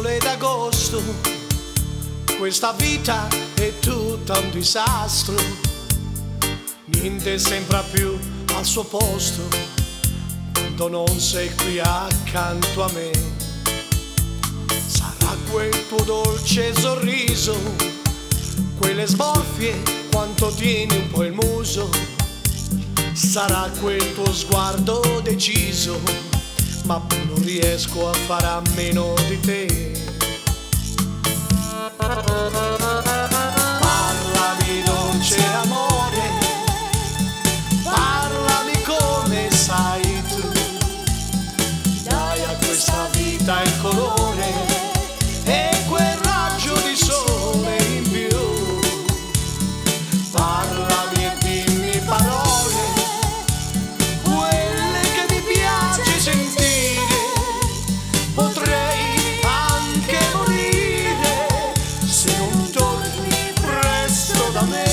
sole d'agosto, questa vita è tutta un disastro, niente sembra più al suo posto quando non sei qui accanto a me. Sarà quel tuo dolce sorriso, quelle smorfie quanto tieni un po' il muso, sarà quel tuo sguardo deciso, ma non riesco a fare a meno di te. Parlami dolce amore, parlami come sai tu, dai a questa vita il colore e quel raggio di sole in più. Parlami e dimmi parole, quelle che mi piace sentire, potrei anche morire se non torni presto da me.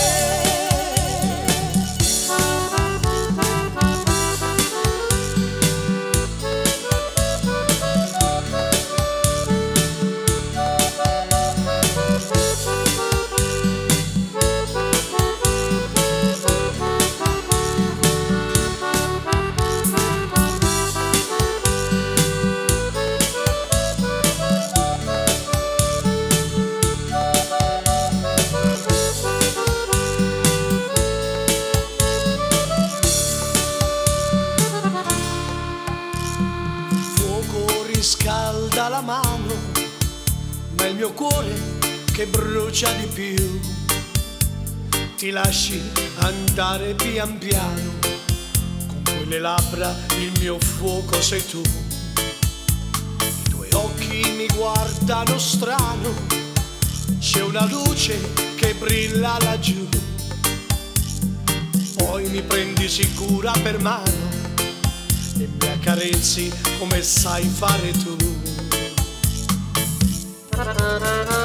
Scalda la mano, ma è il mio cuore che brucia di più. Ti lasci andare pian piano, con quelle labbra il mio fuoco sei tu. I tuoi occhi mi guardano strano, c'è una luce che brilla laggiù. Poi mi prendi sicura per mano e mi accarezzi come sai fare tu.